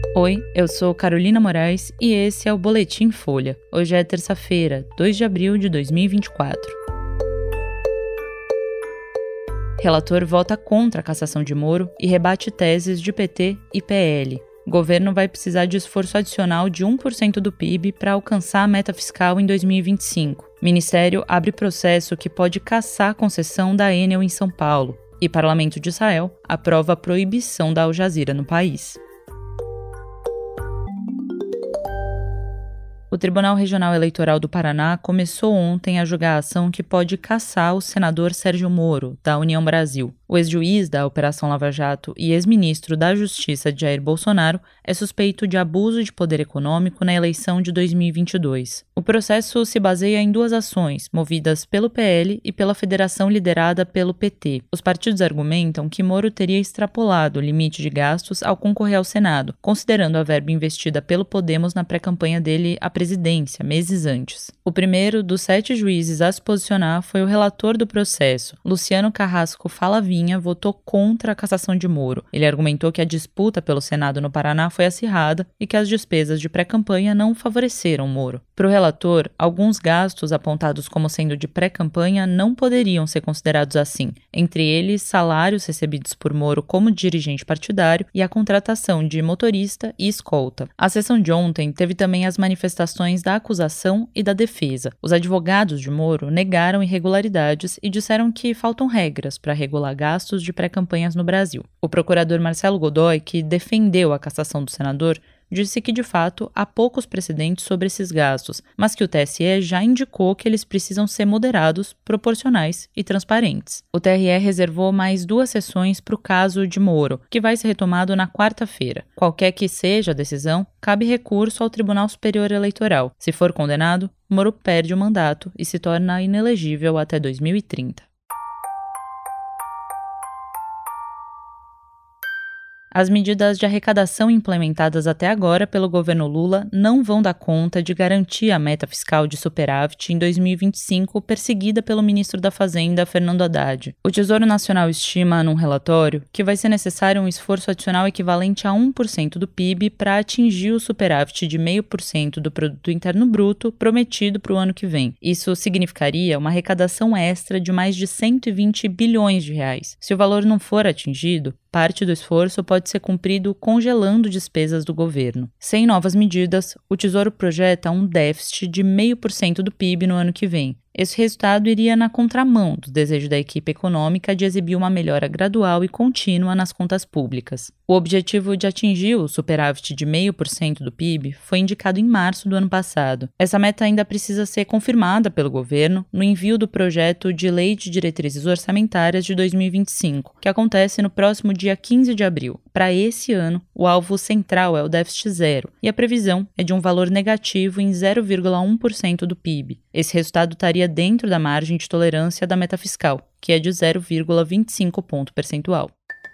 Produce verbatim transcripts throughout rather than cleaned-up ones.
Oi, eu sou Carolina Moraes e esse é o Boletim Folha. Hoje é terça-feira, dois de abril de dois mil e vinte e quatro. Relator vota contra a cassação de Moro e rebate teses de P T e P L. O governo vai precisar de esforço adicional de um por cento do P I B para alcançar a meta fiscal em dois mil e vinte e cinco. O Ministério abre processo que pode cassar a concessão da Enel em São Paulo. E Parlamento de Israel aprova a proibição da Al Jazeera no país. O Tribunal Regional Eleitoral do Paraná começou ontem a julgar a ação que pode cassar o senador Sérgio Moro, da União Brasil. O ex-juiz da Operação Lava Jato e ex-ministro da Justiça de Jair Bolsonaro é suspeito de abuso de poder econômico na eleição de dois mil e vinte e dois. O processo se baseia em duas ações, movidas pelo P L e pela federação liderada pelo P T. Os partidos argumentam que Moro teria extrapolado o limite de gastos ao concorrer ao Senado, considerando a verba investida pelo Podemos na pré-campanha dele à presidência, meses antes. O primeiro dos sete juízes a se posicionar foi o relator do processo, Luciano Carrasco Falavinha, votou contra a cassação de Moro. Ele argumentou que a disputa pelo Senado no Paraná foi acirrada e que as despesas de pré-campanha não favoreceram Moro. Para o relator, alguns gastos apontados como sendo de pré-campanha não poderiam ser considerados assim, entre eles salários recebidos por Moro como dirigente partidário e a contratação de motorista e escolta. A sessão de ontem teve também as manifestações da acusação e da defesa. Os advogados de Moro negaram irregularidades e disseram que faltam regras para regular gastos gastos de pré-campanhas no Brasil. O procurador Marcelo Godoy, que defendeu a cassação do senador, disse que, de fato, há poucos precedentes sobre esses gastos, mas que o T S E já indicou que eles precisam ser moderados, proporcionais e transparentes. O T R E reservou mais duas sessões para o caso de Moro, que vai ser retomado na quarta-feira. Qualquer que seja a decisão, cabe recurso ao Tribunal Superior Eleitoral. Se for condenado, Moro perde o mandato e se torna inelegível até dois mil e trinta. As medidas de arrecadação implementadas até agora pelo governo Lula não vão dar conta de garantir a meta fiscal de superávit em dois mil e vinte e cinco perseguida pelo ministro da Fazenda, Fernando Haddad. O Tesouro Nacional estima, num relatório, que vai ser necessário um esforço adicional equivalente a um por cento do P I B para atingir o superávit de zero vírgula cinco por cento do Produto Interno Bruto prometido para o ano que vem. Isso significaria uma arrecadação extra de mais de cento e vinte bilhões de reais. Se o valor não for atingido, parte do esforço pode ser cumprido congelando despesas do governo. Sem novas medidas, o Tesouro projeta um déficit de zero vírgula cinco por cento do P I B no ano que vem. Esse resultado iria na contramão do desejo da equipe econômica de exibir uma melhora gradual e contínua nas contas públicas. O objetivo de atingir o superávit de zero vírgula cinco por cento do P I B foi indicado em março do ano passado. Essa meta ainda precisa ser confirmada pelo governo no envio do projeto de Lei de Diretrizes Orçamentárias de dois mil e vinte e cinco, que acontece no próximo dia quinze de abril. Para esse ano, o alvo central é o déficit zero, e a previsão é de um valor negativo em zero vírgula um por cento do P I B. Esse resultado estaria dentro da margem de tolerância da meta fiscal, que é de zero vírgula vinte e cinco ponto percentual.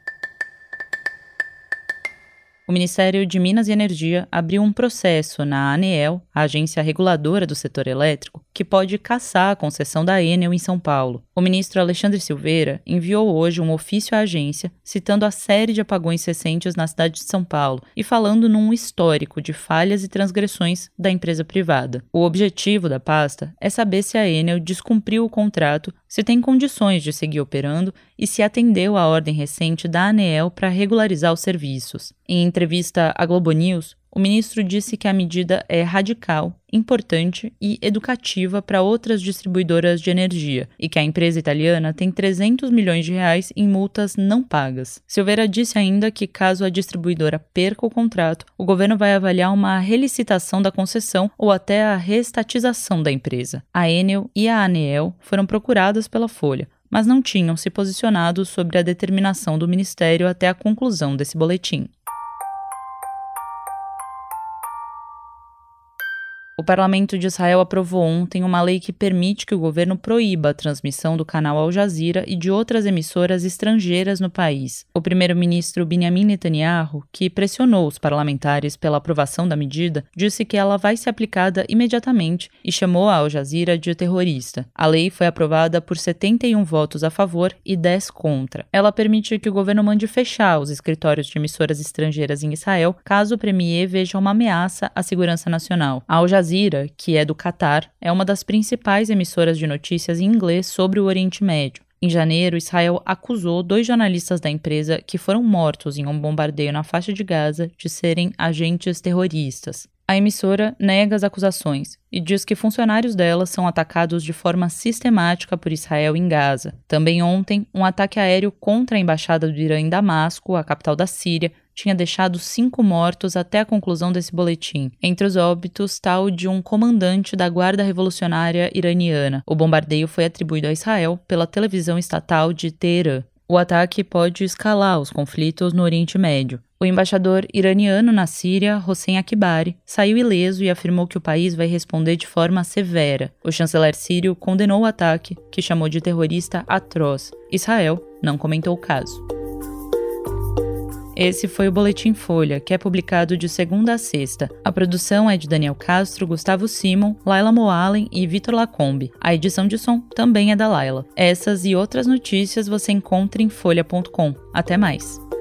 O Ministério de Minas e Energia abriu um processo na ANEEL, a agência reguladora do setor elétrico, que pode cassar a concessão da Enel em São Paulo. O ministro Alexandre Silveira enviou hoje um ofício à agência, citando a série de apagões recentes na cidade de São Paulo e falando num histórico de falhas e transgressões da empresa privada. O objetivo da pasta é saber se a Enel descumpriu o contrato, se tem condições de seguir operando e se atendeu à ordem recente da ANEEL para regularizar os serviços. Em entrevista à Globo News, o ministro disse que a medida é radical, importante e educativa para outras distribuidoras de energia e que a empresa italiana tem trezentos milhões de reais em multas não pagas. Silveira disse ainda que, caso a distribuidora perca o contrato, o governo vai avaliar uma relicitação da concessão ou até a reestatização da empresa. A Enel e a ANEEL foram procuradas pela Folha, mas não tinham se posicionado sobre a determinação do Ministério até a conclusão desse boletim. O parlamento de Israel aprovou ontem uma lei que permite que o governo proíba a transmissão do canal Al Jazeera e de outras emissoras estrangeiras no país. O primeiro-ministro Benjamin Netanyahu, que pressionou os parlamentares pela aprovação da medida, disse que ela vai ser aplicada imediatamente e chamou a Al Jazeera de terrorista. A lei foi aprovada por setenta e um votos a favor e dez contra. Ela permite que o governo mande fechar os escritórios de emissoras estrangeiras em Israel caso o premier veja uma ameaça à segurança nacional. A Al Jazeera, que é do Catar, é uma das principais emissoras de notícias em inglês sobre o Oriente Médio. Em janeiro, Israel acusou dois jornalistas da empresa que foram mortos em um bombardeio na faixa de Gaza de serem agentes terroristas. A emissora nega as acusações e diz que funcionários dela são atacados de forma sistemática por Israel em Gaza. Também ontem, um ataque aéreo contra a embaixada do Irã em Damasco, a capital da Síria, tinha deixado cinco mortos até a conclusão desse boletim. Entre os óbitos está o de um comandante da Guarda Revolucionária Iraniana. O bombardeio foi atribuído a Israel pela televisão estatal de Teherã. O ataque pode escalar os conflitos no Oriente Médio. O embaixador iraniano na Síria, Hossein Akbari, saiu ileso e afirmou que o país vai responder de forma severa. O chanceler sírio condenou o ataque, que chamou de terrorista atroz. Israel não comentou o caso. Esse foi o Boletim Folha, que é publicado de segunda a sexta. A produção é de Daniel Castro, Gustavo Simon, Laila Moalen e Vitor Lacombe. A edição de som também é da Laila. Essas e outras notícias você encontra em folha ponto com. Até mais!